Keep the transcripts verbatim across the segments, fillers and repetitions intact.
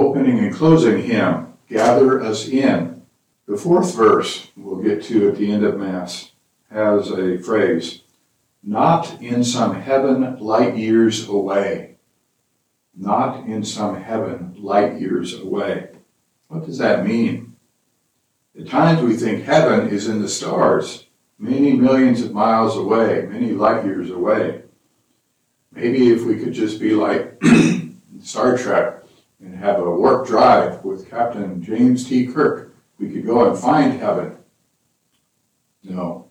opening and closing hymn, Gather Us In. The fourth verse we'll get to at the end of Mass has a phrase, not in some heaven light years away. Not in some heaven light years away. What does that mean? At times we think heaven is in the stars, many millions of miles away, many light years away. Maybe if we could just be like Star Trek and have a warp drive with Captain James T. Kirk, we could go and find heaven. No.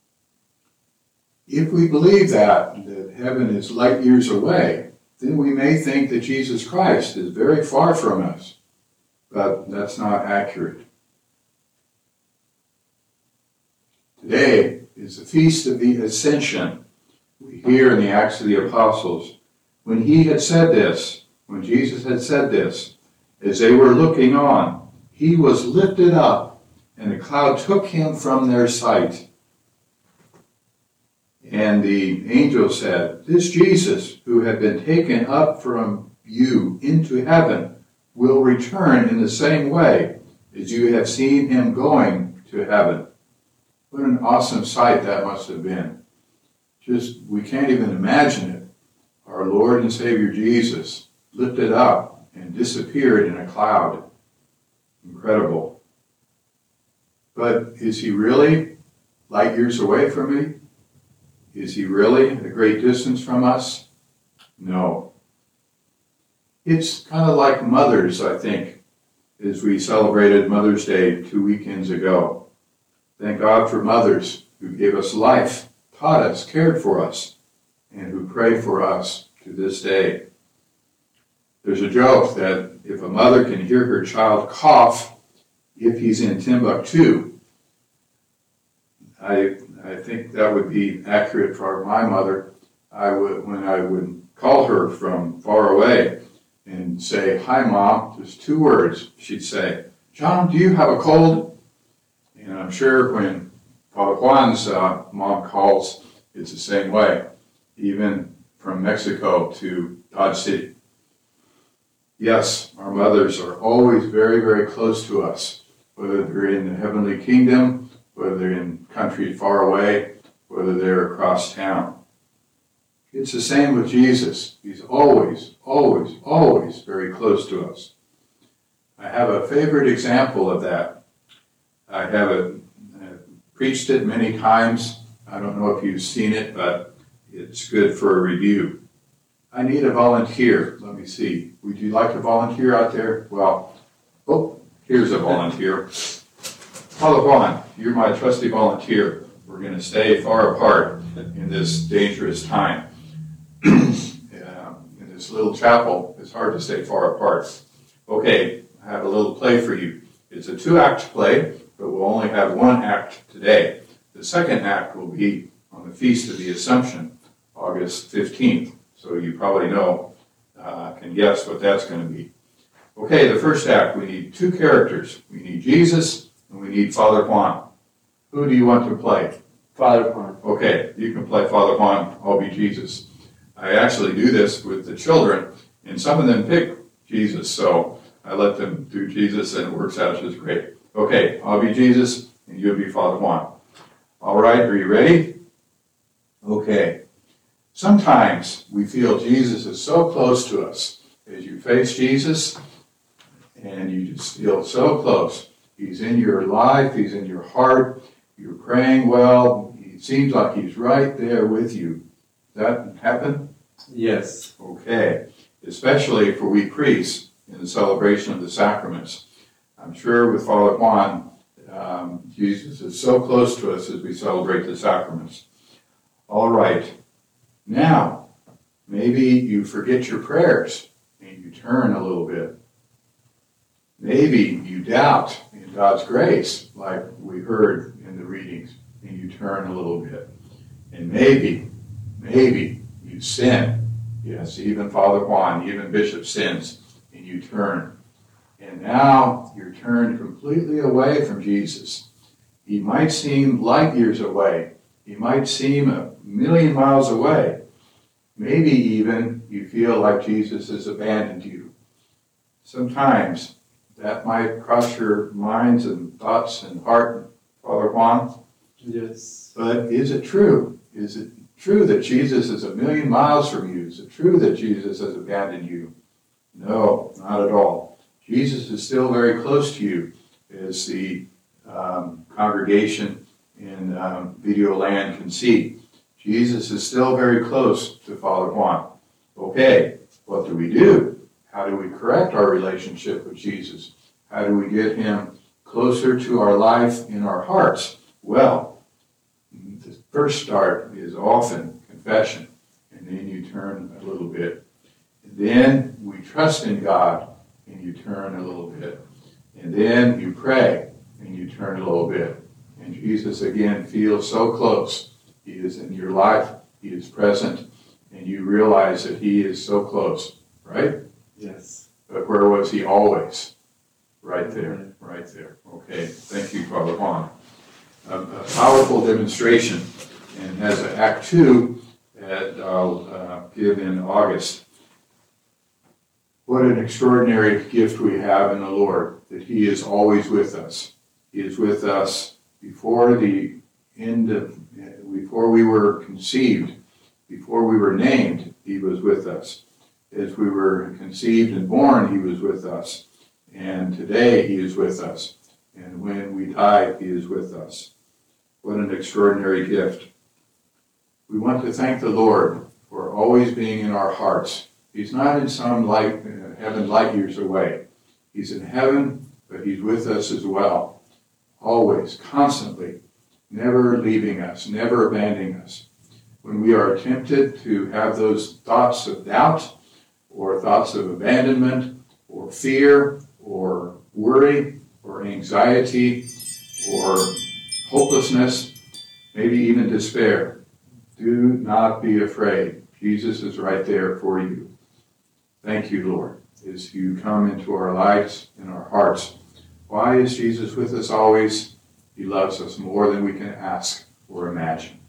If we believe that, that heaven is light years away, then we may think that Jesus Christ is very far from us. But that's not accurate. Today is the Feast of the Ascension. We hear in the Acts of the Apostles, when he had said this, when Jesus had said this, as they were looking on, he was lifted up, and the cloud took him from their sight. And the angel said, this Jesus, who had been taken up from you into heaven, will return in the same way as you have seen him going to heaven. What an awesome sight that must have been. Just, we can't even imagine it. Our Lord and Savior Jesus lifted up and disappeared in a cloud. Incredible. But is he really light years away from me? Is he really a great distance from us? No. It's kind of like mothers, I think, as we celebrated Mother's Day two weekends ago. Thank God for mothers who gave us life, taught us, cared for us, and who pray for us to this day. There's a joke that if a mother can hear her child cough if he's in Timbuktu, I I think that would be accurate for my mother. I would, when I would call her from far away and say, hi, Mom, just two words, she'd say, John, do you have a cold? And I'm sure when Father Juan's uh, mom calls, it's the same way, even from Mexico to Dodge City. Yes, our mothers are always very, very close to us, whether they're in the heavenly kingdom, whether they're in country far away, whether they're across town. It's the same with Jesus. He's always, always, always very close to us. I have a favorite example of that. I have a, I've preached it many times. I don't know if you've seen it, but it's good for a review. I need a volunteer. Let me see. Would you like to volunteer out there? Well, oh, here's a volunteer. Father Juan, you're my trusty volunteer. We're going to stay far apart in this dangerous time. uh, in this little chapel, it's hard to stay far apart. Okay, I have a little play for you. It's a two-act play, but we'll only have one act today. The second act will be on the Feast of the Assumption, August fifteenth. So you probably know, uh, can guess what that's going to be. Okay, the first act, we need two characters. We need Jesus and we need Father Juan. Who do you want to play? Father Juan. Okay, you can play Father Juan, I'll be Jesus. I actually do this with the children, and some of them pick Jesus, so I let them do Jesus, and it works out just great. Okay, I'll be Jesus, and you'll be Father Juan. All right, are you ready? Okay. Sometimes we feel Jesus is so close to us. As you face Jesus, and you just feel so close. He's in your life, he's in your heart, you're praying well, he seems like he's right there with you. Does that happen? Yes. Okay. Especially for we priests in the celebration of the sacraments. I'm sure with Father Juan, um, Jesus is so close to us as we celebrate the sacraments. All right. Now, maybe you forget your prayers and you turn a little bit. Maybe you doubt in God's grace, like we heard in the readings, and you turn a little bit. And maybe, maybe you sin. Yes, even Father Juan, even Bishop sins, and you turn. And now you're turned completely away from Jesus. He might seem light years away. He might seem a million miles away. Maybe even you feel like Jesus has abandoned you. Sometimes that might cross your minds and thoughts and heart, Father Juan. Yes. But is it true? Is it true that Jesus is a million miles from you? Is it true that Jesus has abandoned you? No, not at all. Jesus is still very close to you, as the um, congregation in um, Video Land can see. Jesus is still very close to Father Juan. Okay, what do we do? How do we correct our relationship with Jesus? How do we get him closer to our life in our hearts? Well, the first start is often confession, and then you turn a little bit. And then we trust in God, and you turn a little bit. And then you pray, and you turn a little bit. And Jesus, again, feels so close. He is in your life. He is present. And you realize that he is so close, right? Yes. But where was he always? Right there, right there. Okay, thank you, Father Juan. A, a powerful demonstration, and has an Act Two that I'll uh, give in August. What an extraordinary gift we have in the Lord, that he is always with us. He is with us before the end of, before we were conceived, before we were named, he was with us. As we were conceived and born, he was with us. And today he is with us. And when we die, he is with us. What an extraordinary gift. We want to thank the Lord for always being in our hearts. He's not in some light, uh, heaven light years away. He's in heaven, but he's with us as well. Always, constantly, never leaving us, never abandoning us. When we are tempted to have those thoughts of doubt, or thoughts of abandonment, or fear, or worry, or anxiety, or hopelessness, maybe even despair, do not be afraid. Jesus is right there for you. Thank you, Lord, as you come into our lives and our hearts. Why is Jesus with us always? He loves us more than we can ask or imagine.